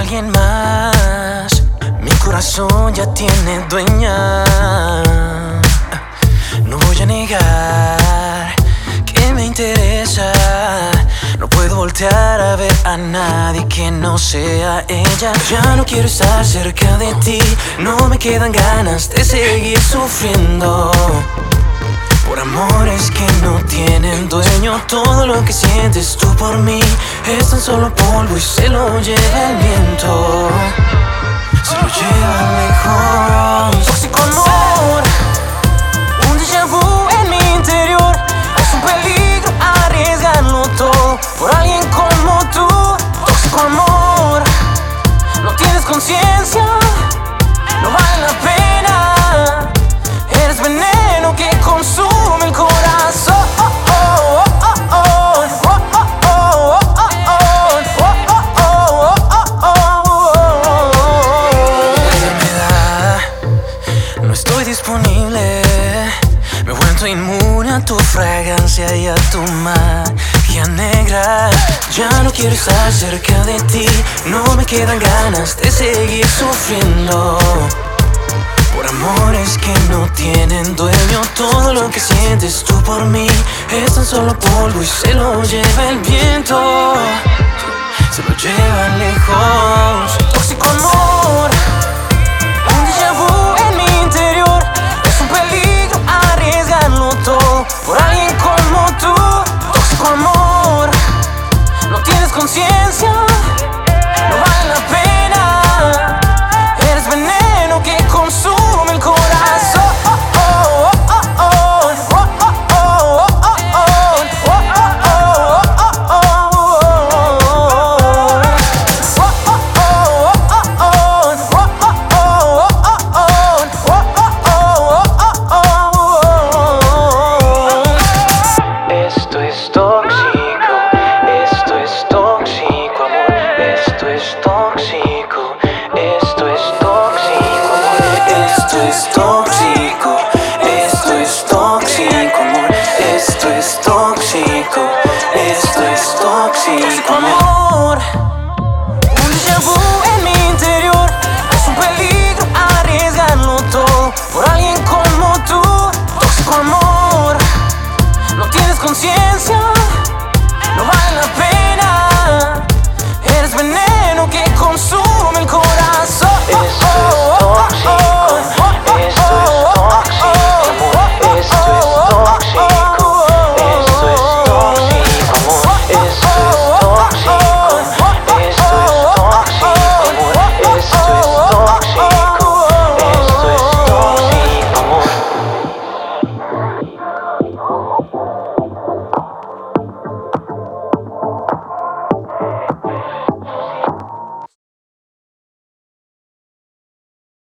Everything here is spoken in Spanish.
alguien más. Mi corazón ya tiene dueña. No voy a negar que me interesa. No puedo voltear a ver a nadie que no sea ella. Ya no quiero estar cerca de ti. No me quedan ganas de seguir sufriendo por amores que no tienen dueño. Todo lo que sientes tú por mí es tan solo polvo y se lo lleva el viento. Se lo lleva lejos. Tóxico amor, un déjà vu en mi interior. Es un peligro arriesgarlo todo por alguien como tú. Tóxico amor, no tienes conciencia, no vale la pena. Eres veneno que consume el corazón. No estoy disponible. Me he vuelto inmune a tu fragancia y a tu magia negra. Ya no quiero estar cerca de ti. No me quedan ganas de seguir sufriendo por amores que no tienen dueño. Todo lo que sientes tú por mí es tan solo polvo y se lo lleva el viento. Se lo lleva lejos. Tóxico amor,